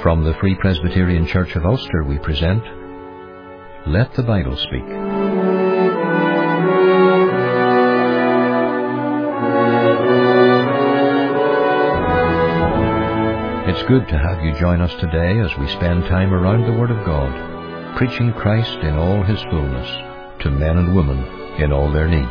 From the Free Presbyterian Church of Ulster we present Let the Bible Speak. It's good to have you join us today as we spend time around the Word of God, preaching Christ in all His fullness to men and women in all their need.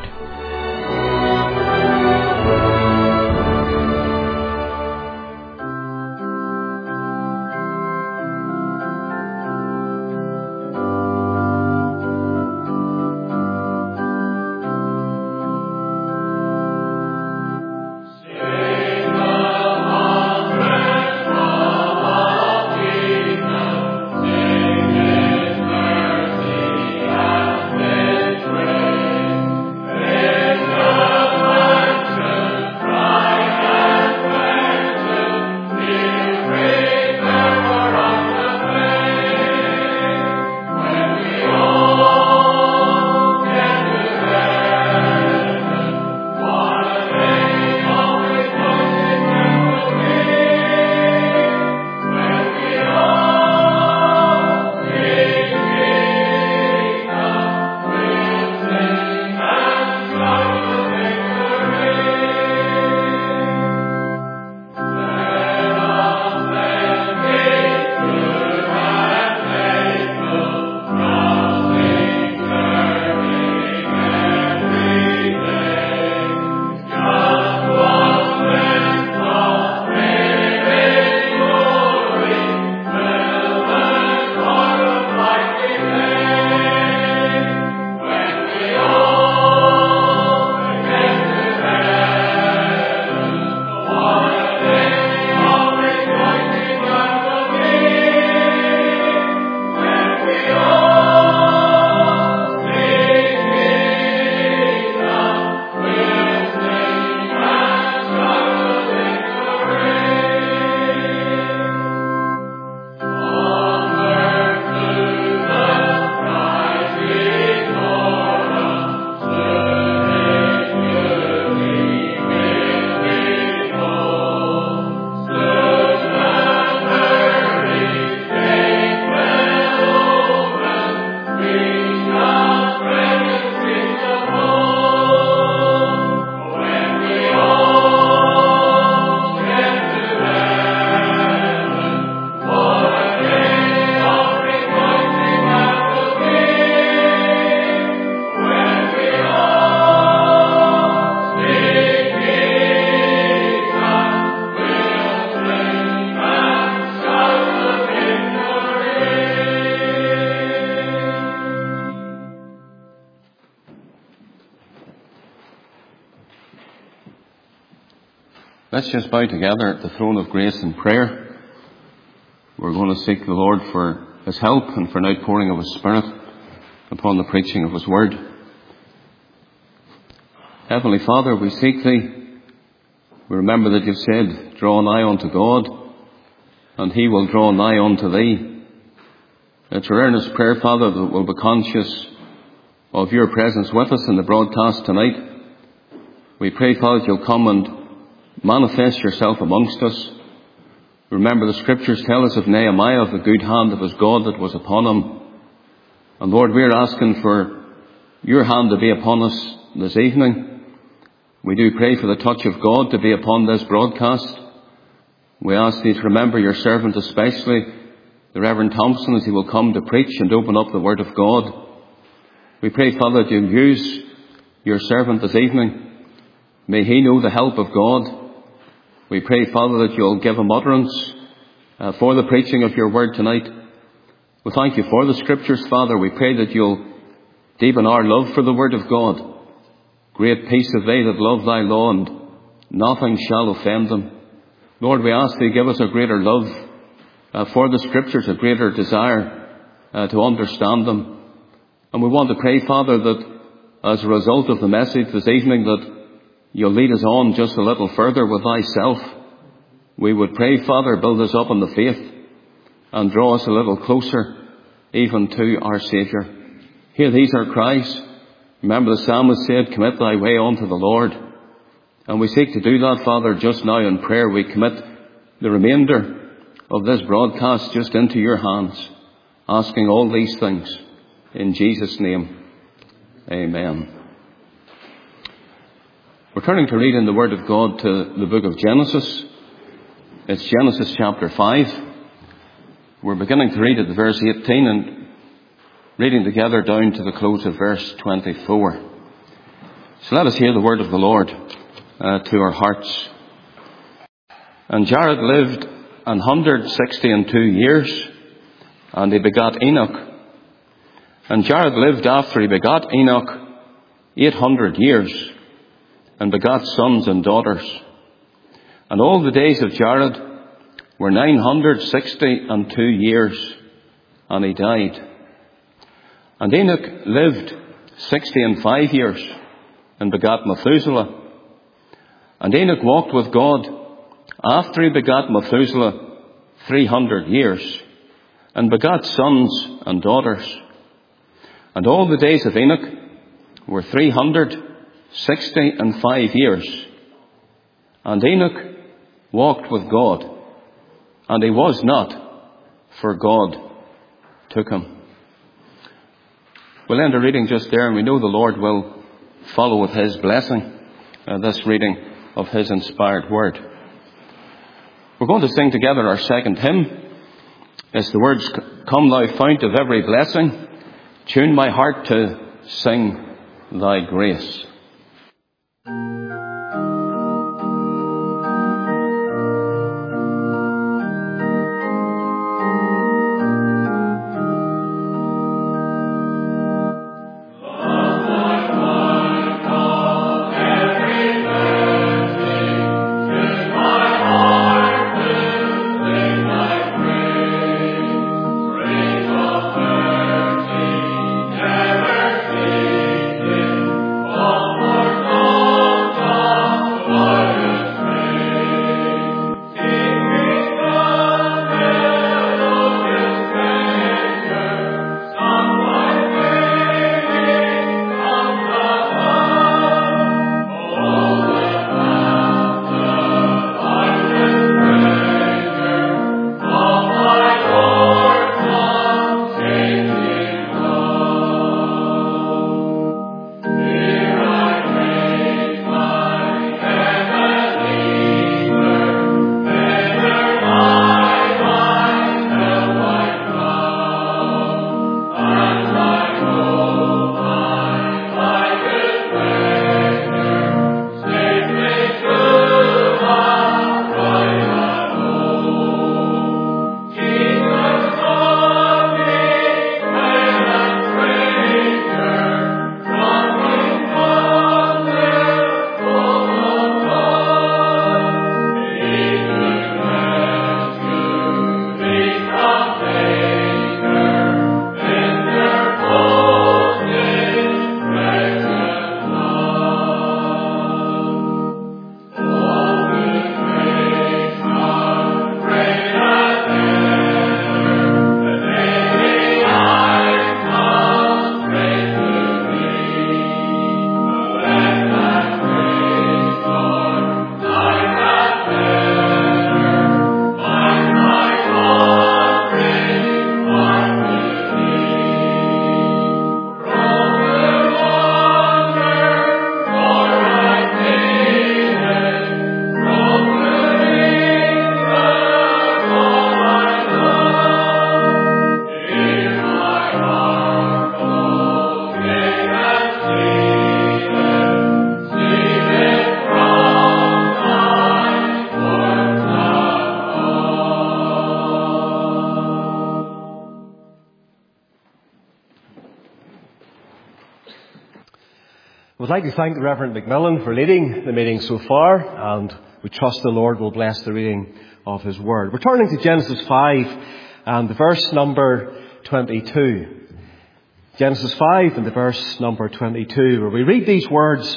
Let's just bow together at the throne of grace in prayer. We're going to seek the Lord for His help and for an outpouring of His Spirit upon the preaching of His Word. Heavenly Father, we seek Thee. We remember that You've said, draw nigh unto God, and He will draw nigh unto Thee. It's our earnest prayer, Father, that we'll be conscious of Your presence with us in the broadcast tonight. We pray, Father, that You'll come and manifest Yourself amongst us. Remember, the Scriptures tell us of Nehemiah, of the good hand of his God that was upon him. And Lord, we're asking for Your hand to be upon us this evening. We do pray for the touch of God to be upon this broadcast. We ask Thee to remember Your servant, especially the Reverend Thompson, as he will come to preach and open up the Word of God. We pray, Father, that You'll use Your servant this evening. May he know the help of God. We pray, Father, that You'll give him utterance for the preaching of Your Word tonight. We thank You for the Scriptures, Father. We pray that You'll deepen our love for the Word of God. Great peace have they that love Thy law, and nothing shall offend them. Lord, we ask Thee, give us a greater love for the Scriptures, a greater desire to understand them. And we want to pray, Father, that as a result of the message this evening, that You'll lead us on just a little further with Thyself. We would pray, Father, build us up in the faith and draw us a little closer even to our Saviour. Hear these our cries. Remember the psalmist said, commit thy way unto the Lord. And we seek to do that, Father, just now in prayer. We commit the remainder of this broadcast just into your hands, asking all these things in Jesus' name. Amen. We're turning to read in the Word of God to the book of Genesis. It's Genesis chapter 5. We're beginning to read at the verse 18 and reading together down to the close of verse 24. So let us hear the word of the Lord to our hearts. And Jared lived 162 years, and he begot Enoch. And Jared lived after he begot Enoch 800 years, and begot sons and daughters. And all the days of Jared were 962 years, and he died. And Enoch lived 65 years, and begot Methuselah. And Enoch walked with God after he begot Methuselah 300 years, and begot sons and daughters. And all the days of Enoch were 365 years. And Enoch walked with God, and he was not, for God took him. We'll end our reading just there, and we know the Lord will follow with his blessing this reading of his inspired word. We're going to sing together our second hymn. It's the words, "Come thou fount of every blessing, tune my heart to sing thy grace." We'd like to thank the Reverend Macmillan for leading the meeting so far, and we trust the Lord will bless the reading of his word. We're turning to Genesis 5 and the verse number 22. Genesis 5 and the verse number 22, where we read these words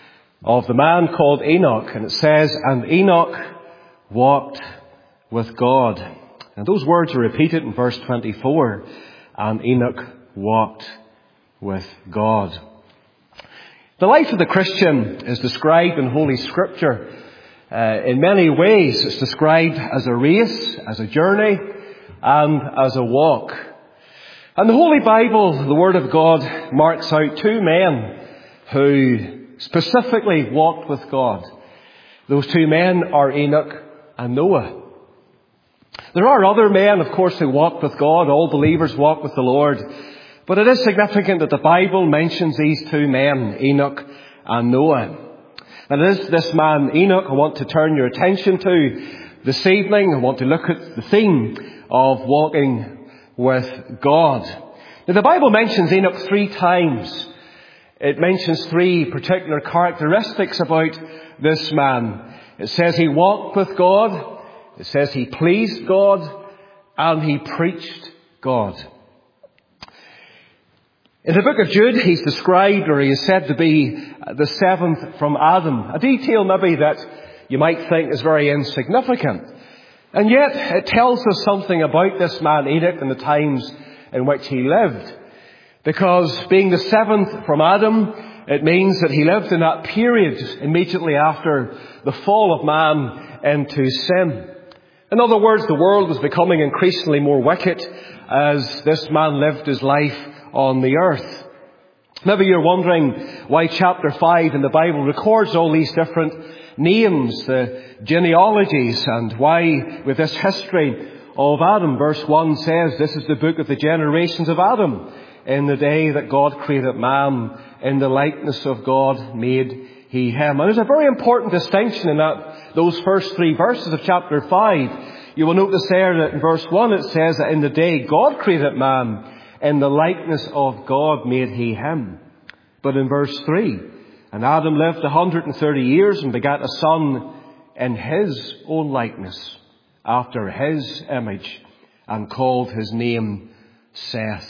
of the man called Enoch, and it says, "And Enoch walked with God." And those words are repeated in verse 24, "And Enoch walked with God." The life of the Christian is described in Holy Scripture In many ways, it's described as a race, as a journey, and as a walk. And the Holy Bible, the Word of God, marks out two men who specifically walked with God. Those two men are Enoch and Noah. There are other men, of course, who walked with God. All believers walk with the Lord. But it is significant that the Bible mentions these two men, Enoch and Noah. And it is this man, Enoch, I want to turn your attention to this evening. I want to look at the theme of walking with God. Now, the Bible mentions Enoch 3 times. It mentions 3 particular characteristics about this man. It says he walked with God. It says he pleased God. And he preached God. In the book of Jude, he's described, or he is said to be the 7th from Adam. A detail maybe that you might think is very insignificant. And yet, it tells us something about this man Enoch and the times in which he lived. Because being the 7th from Adam, it means that he lived in that period immediately after the fall of man into sin. In other words, the world was becoming increasingly more wicked as this man lived his life on the earth. Maybe you're wondering why chapter 5 in the Bible records all these different names, the genealogies, and why with this history of Adam. Verse 1 says, this is the book of the generations of Adam. In the day that God created man, in the likeness of God made he him. And there's a very important distinction in those first 3 verses of chapter 5. You will notice there that in verse 1 it says that in the day God created man, in the likeness of God made he him. But in verse 3, and Adam lived 130 years and begat a son in his own likeness, after his image, and called his name Seth.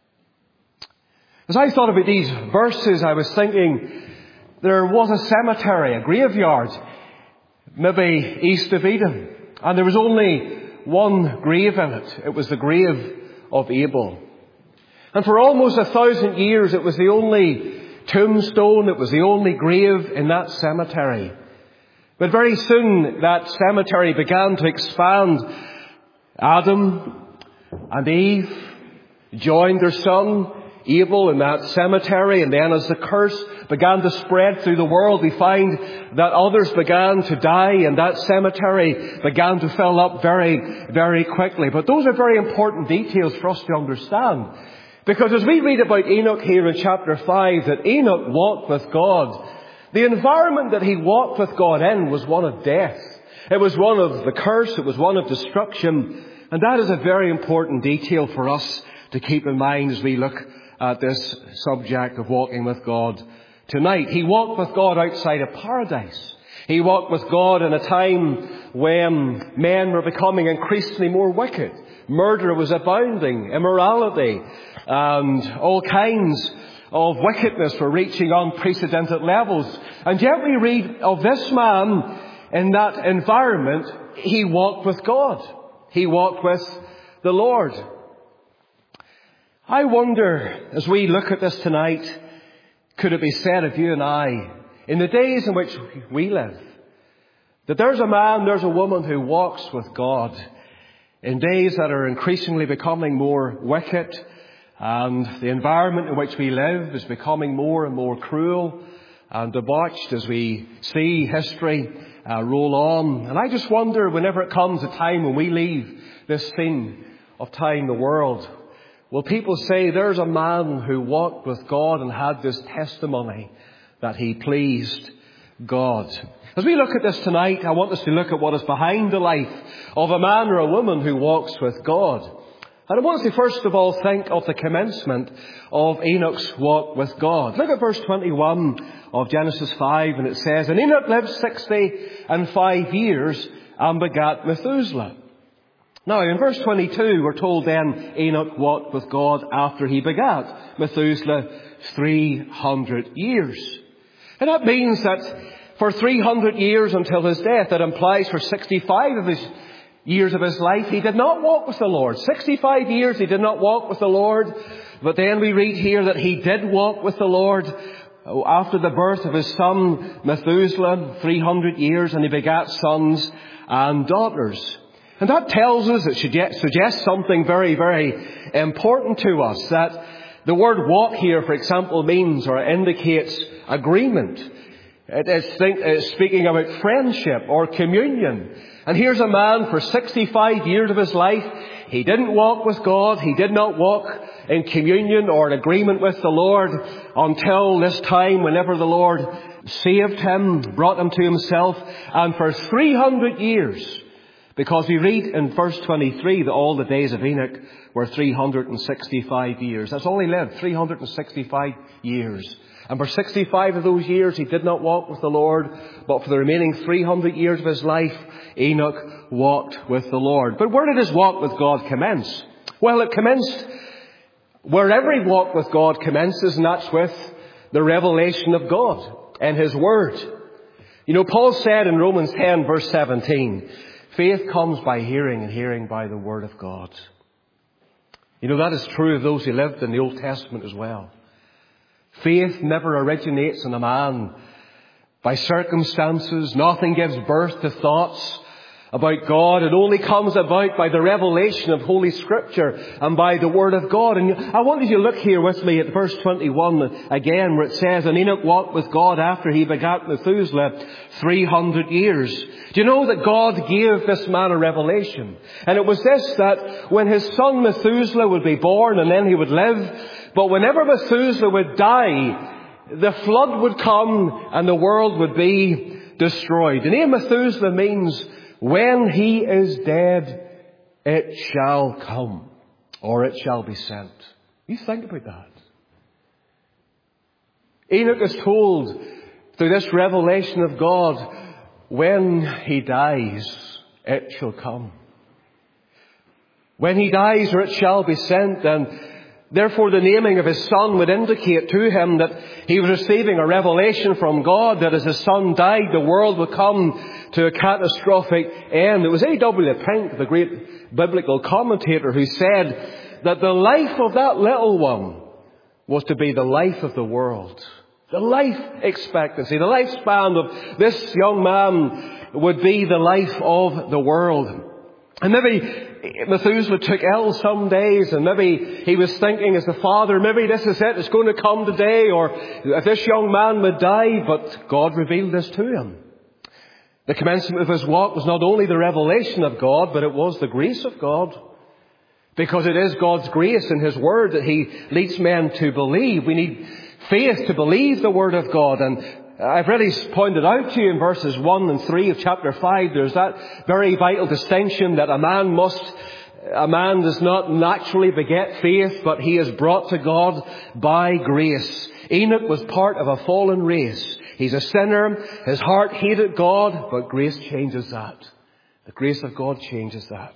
As I thought about these verses, I was thinking there was a cemetery, a graveyard, maybe east of Eden. And there was only one grave in it. It was the grave of Abel. And for almost 1,000 years, it was the only tombstone, it was the only grave in that cemetery. But very soon, that cemetery began to expand. Adam and Eve joined their son Abel in that cemetery, and then as the curse began to spread through the world, we find that others began to die, and that cemetery began to fill up very, very quickly. But those are very important details for us to understand. Because as we read about Enoch here in chapter 5, that Enoch walked with God, the environment that he walked with God in was one of death. It was one of the curse, it was one of destruction. And that is a very important detail for us to keep in mind as we look at this subject of walking with God tonight. He walked with God outside of paradise. He walked with God in a time when men were becoming increasingly more wicked. Murder was abounding, immorality, and all kinds of wickedness were reaching unprecedented levels. And yet we read of this man in that environment, he walked with God. He walked with the Lord. I wonder, as we look at this tonight, could it be said of you and I, in the days in which we live, that there's a man, there's a woman who walks with God in days that are increasingly becoming more wicked, and the environment in which we live is becoming more and more cruel and debauched as we see history roll on. And I just wonder, whenever it comes a time when we leave this scene of time, the world, will people say there's a man who walked with God and had this testimony that he pleased God? As we look at this tonight, I want us to look at what is behind the life of a man or a woman who walks with God. And I want us to first of all think of the commencement of Enoch's walk with God. Look at verse 21 of Genesis 5, and it says, and Enoch lived 65 years and begat Methuselah. Now, in verse 22, we're told then Enoch walked with God after he begat Methuselah 300 years. And that means that for 300 years until his death, that implies for 65 of his years of his life, he did not walk with the Lord. 65 years he did not walk with the Lord. But then we read here that he did walk with the Lord after the birth of his son Methuselah, 300 years, and he begat sons and daughters. And that tells us, it suggests something very, very important to us, that the word walk here, for example, means or indicates agreement. It is speaking about friendship or communion. And here's a man for 65 years of his life. He didn't walk with God. He did not walk in communion or in agreement with the Lord until this time whenever the Lord saved him, brought him to himself. And for 300 years, because we read in verse 23 that all the days of Enoch were 365 years. That's all he lived, 365 years. And for 65 of those years he did not walk with the Lord, but for the remaining 300 years of his life, Enoch walked with the Lord. But where did his walk with God commence? Well, it commenced where every walk with God commences, and that's with the revelation of God and His Word. You know, Paul said in Romans 10 verse 17, faith comes by hearing, and hearing by the Word of God. You know, that is true of those who lived in the Old Testament as well. Faith never originates in a man by circumstances. Nothing gives birth to thoughts about God. It only comes about by the revelation of Holy Scripture and by the Word of God. And I want you to look here with me at verse 21 again, where it says, and Enoch walked with God after he begat Methuselah 300 years. Do you know that God gave this man a revelation? And it was this, that when his son Methuselah would be born and then he would live, but whenever Methuselah would die, the flood would come and the world would be destroyed. The name Methuselah means, when he is dead, it shall come, or it shall be sent. You think about that. Enoch is told through this revelation of God, when he dies, it shall come. When he dies, or it shall be sent, and therefore the naming of his son would indicate to him that he was receiving a revelation from God that as his son died, the world would come to a catastrophic end. It was A.W. Pink, the great biblical commentator, who said that the life of that little one was to be the life of the world. The life expectancy, the lifespan of this young man would be the life of the world. And maybe Methuselah took ill some days, and maybe he was thinking as the father, maybe this is it, it's going to come today, or if this young man would die, but God revealed this to him. The commencement of his walk was not only the revelation of God, but it was the grace of God. Because it is God's grace in His Word that He leads men to believe. We need faith to believe the Word of God. And I've already pointed out to you in verses 1 and 3 of chapter 5, there's that very vital distinction that a man does not naturally beget faith, but he is brought to God by grace. Enoch was part of a fallen race. He's a sinner. His heart hated God, but grace changes that. The grace of God changes that.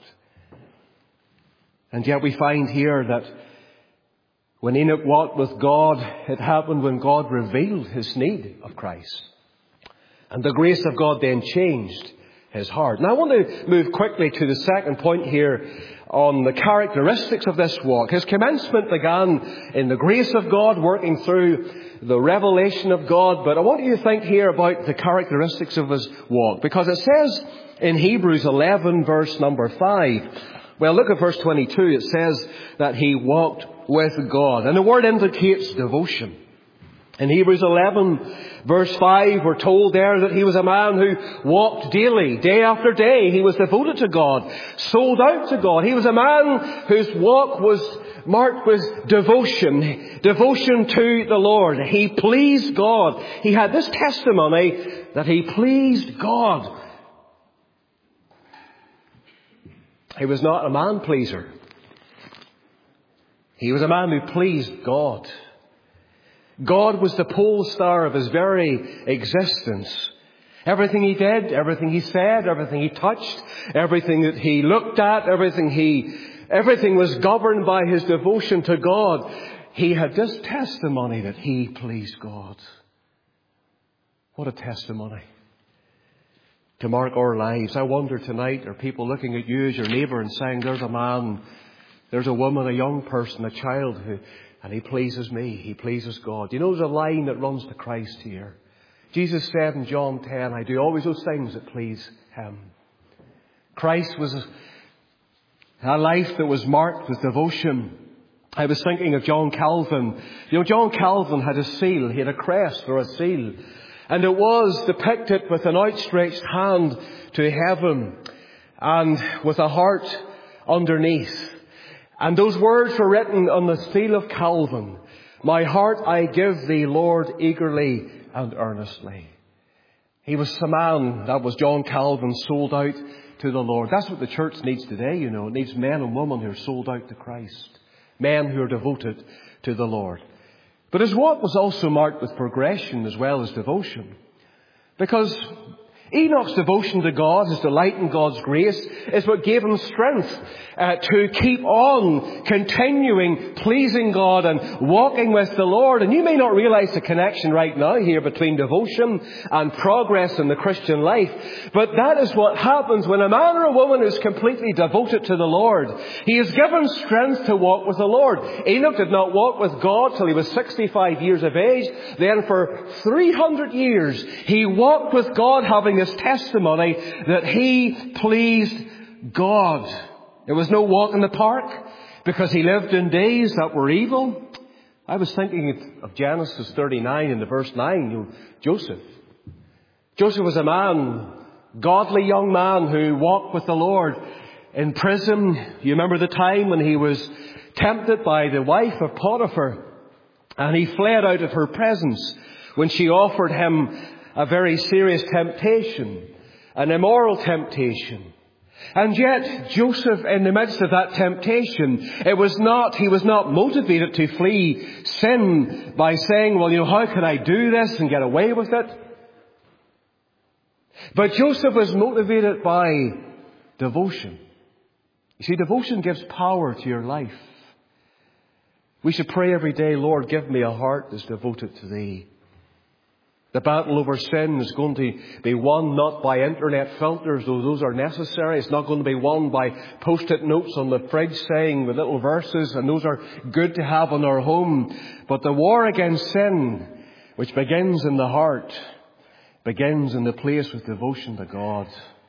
And yet we find here that when Enoch walked with God, it happened when God revealed His need of Christ. And the grace of God then changed his heart. Now I want to move quickly to the second point here on the characteristics of this walk. His commencement began in the grace of God, working through the revelation of God. But I want you to think here about the characteristics of his walk. Because it says in Hebrews 11 verse number 5, well, look at verse 22. It says that he walked with God. And the word indicates devotion. In Hebrews 11 verse 5, we're told there that he was a man who walked daily, day after day. He was devoted to God, sold out to God. He was a man whose walk was marked with devotion to the Lord. He pleased God. He had this testimony that he pleased God. He was not a man pleaser. He was a man who pleased God. God was the pole star of his very existence. Everything he did, everything he said, everything he touched, everything that he looked at, everything was governed by his devotion to God. He had this testimony that he pleased God. What a testimony to mark our lives. I wonder tonight, are people looking at you as your neighbour and saying, there's a man there's a woman, a young person, a child and he pleases me. He pleases God. You know, there's a line that runs to Christ here. Jesus said in John 10, I do always those things that please Him. Christ was a life that was marked with devotion. I was thinking of John Calvin. You know, John Calvin had a seal. He had a crest or a seal. And it was depicted with an outstretched hand to heaven and with a heart underneath. And those words were written on the seal of Calvin. My heart I give thee, Lord, eagerly and earnestly. He was a man, that was John Calvin, sold out to the Lord. That's what the church needs today, you know. It needs men and women who are sold out to Christ. Men who are devoted to the Lord. But his walk was also marked with progression as well as devotion. Because Enoch's devotion to God, his delight in God's grace, is what gave him strength to keep on continuing pleasing God and walking with the Lord. And you may not realize the connection right now here between devotion and progress in the Christian life, but that is what happens when a man or a woman is completely devoted to the Lord. He is given strength to walk with the Lord. Enoch did not walk with God till he was 65 years of age. Then for 300 years he walked with God, having his testimony that he pleased God. There was no walk in the park because he lived in days that were evil. I was thinking of Genesis 39 in the verse 9, Joseph. Joseph was a man, godly young man who walked with the Lord in prison. You remember the time when he was tempted by the wife of Potiphar and he fled out of her presence when she offered him a very serious temptation, an immoral temptation. And yet, Joseph, in the midst of that temptation, he was not motivated to flee sin by saying, well, you know, how can I do this and get away with it? But Joseph was motivated by devotion. You see, devotion gives power to your life. We should pray every day, Lord, give me a heart that's devoted to Thee. The battle over sin is going to be won not by internet filters, though those are necessary. It's not going to be won by post-it notes on the fridge saying with little verses, and those are good to have in our home. But the war against sin, which begins in the heart, begins in the place with devotion to God.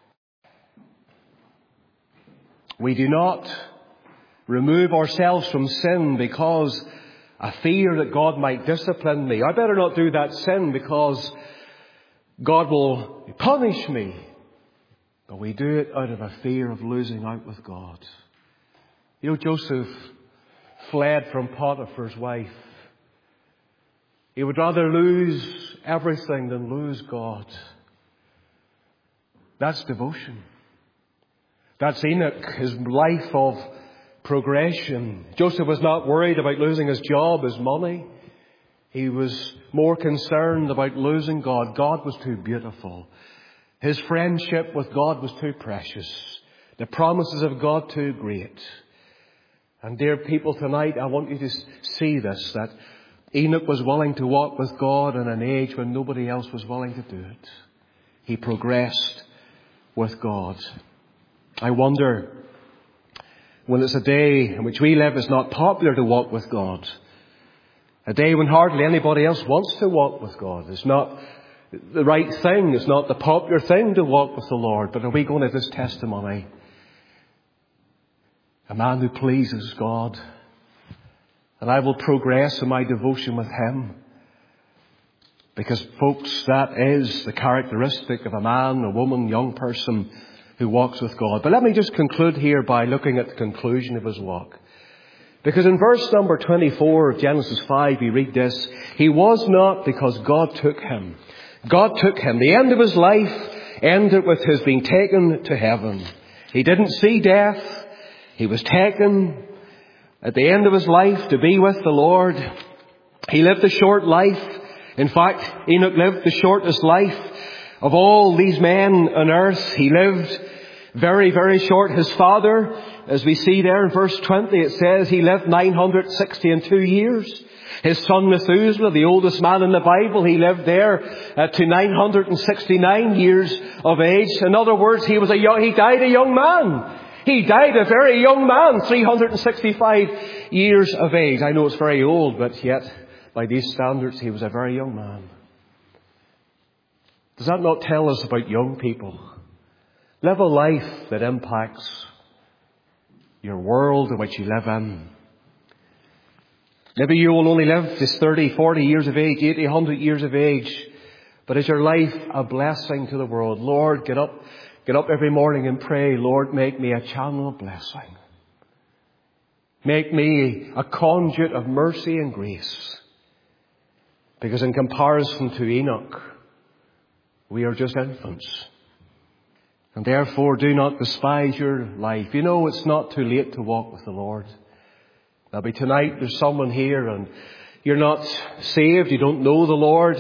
We do not remove ourselves from sin because a fear that God might discipline me. I better not do that sin because God will punish me. But we do it out of a fear of losing out with God. You know, Joseph fled from Potiphar's wife. He would rather lose everything than lose God. That's devotion. That's Enoch, his life of progression. Joseph was not worried about losing his job, his money. He was more concerned about losing God. God was too beautiful. His friendship with God was too precious. The promises of God too great. And dear people, tonight I want you to see this, that Enoch was willing to walk with God in an age when nobody else was willing to do it. He progressed with God. I wonder, when it's a day in which we live, it's not popular to walk with God. A day when hardly anybody else wants to walk with God. It's not the right thing. It's not the popular thing to walk with the Lord. But are we going to this testimony? A man who pleases God. And I will progress in my devotion with Him. Because, folks, that is the characteristic of a man, a woman, young person who walks with God. But let me just conclude here by looking at the conclusion of his walk. Because in verse number 24 of Genesis 5, we read this: he was not because God took him. God took him. The end of his life ended with his being taken to heaven. He didn't see death. He was taken at the end of his life to be with the Lord. He lived a short life. In fact, Enoch lived the shortest life of all these men on earth. He lived very, very short. His father, as we see there in verse 20, it says he lived 962 years. His son Methuselah, the oldest man in the Bible, he lived there to 969 years of age. In other words, he died a young man. He died a very young man, 365 years of age. I know it's very old, but yet, by these standards, he was a very young man. Does that not tell us about young people? Live a life that impacts your world in which you live in. Maybe you will only live this 30, 40 years of age, 80, 100 years of age. But is your life a blessing to the world? Lord, get up every morning and pray, Lord, make me a channel of blessing. Make me a conduit of mercy and grace. Because in comparison to Enoch, we are just infants. And therefore, do not despise your life. You know, it's not too late to walk with the Lord. Maybe tonight there's someone here and you're not saved, you don't know the Lord.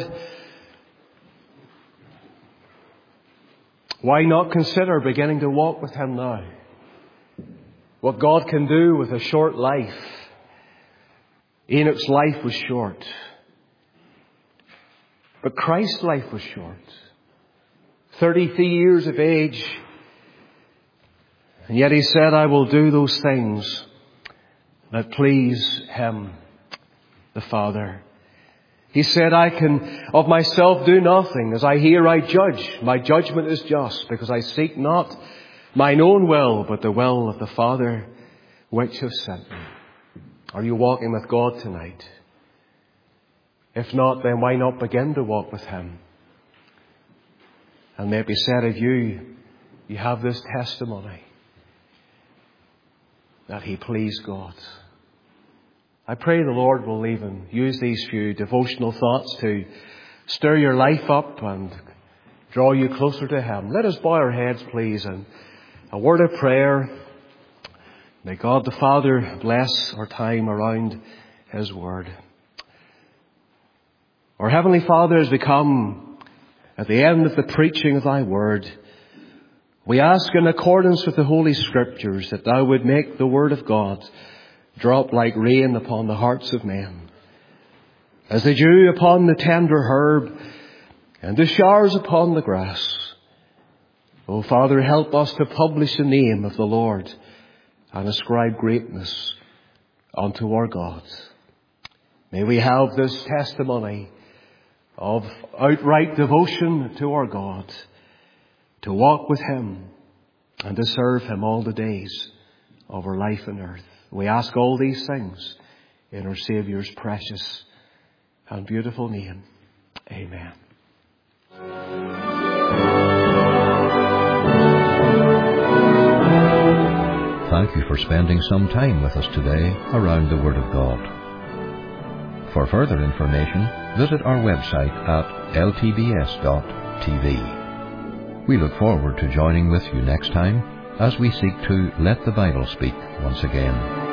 Why not consider beginning to walk with Him now? What God can do with a short life. Enoch's life was short. But Christ's life was short. 33 years of age. And yet He said, I will do those things that please Him, the Father. He said, I can of myself do nothing. As I hear, I judge. My judgment is just, because I seek not mine own will, but the will of the Father which has sent me. Are you walking with God tonight? If not, then why not begin to walk with Him? And may it be said of you, you have this testimony that He pleased God. I pray the Lord will even use these few devotional thoughts to stir your life up and draw you closer to Him. Let us bow our heads, please, and a word of prayer. May God the Father bless our time around His Word. Our Heavenly Father, as we come at the end of the preaching of Thy Word, we ask in accordance with the Holy Scriptures that Thou would make the Word of God drop like rain upon the hearts of men, as the dew upon the tender herb and the showers upon the grass. O Father, help us to publish the name of the Lord and ascribe greatness unto our God. May we have this testimony of outright devotion to our God, to walk with Him and to serve Him all the days of our life on earth. We ask all these things in our Saviour's precious and beautiful name. Amen. Thank you for spending some time with us today around the Word of God. For further information, visit our website at ltbs.tv. We look forward to joining with you next time as we seek to let the Bible speak once again.